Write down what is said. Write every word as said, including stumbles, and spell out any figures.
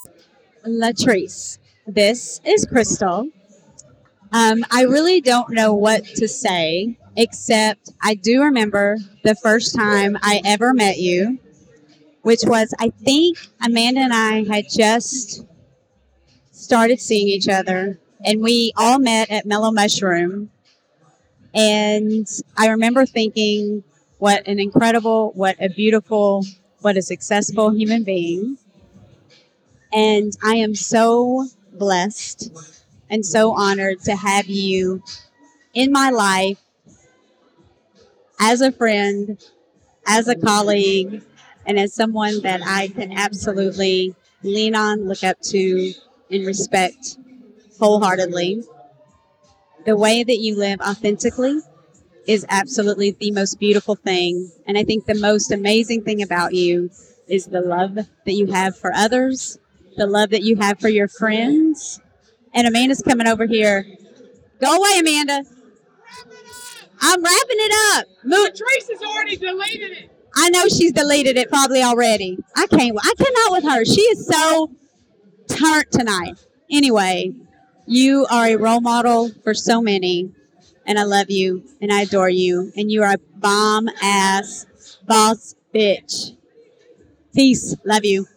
Latrice. This is Crystal. Um, I really don't know what to say, except I do remember the first time I ever met you, which was, I think Amanda and I had just started seeing each other, and we all met at Mellow Mushroom. And I remember thinking, what an incredible, what a beautiful, what a successful human being. And I am so blessed and so honored to have you in my life as a friend, as a colleague, and as someone that I can absolutely lean on, look up to, and respect wholeheartedly. The way that you live authentically is absolutely the most beautiful thing. And I think the most amazing thing about you is the love that you have for others, the love that you have for your friends. And Amanda's coming over here. Go away, Amanda. I'm wrapping it up. Move. Trace has already deleted it. I know she's deleted it probably already. I can't. I cannot with her. She is so turned tonight. Anyway, you are a role model for so many, and I love you and I adore you, and you are a bomb ass boss bitch. Peace. Love you.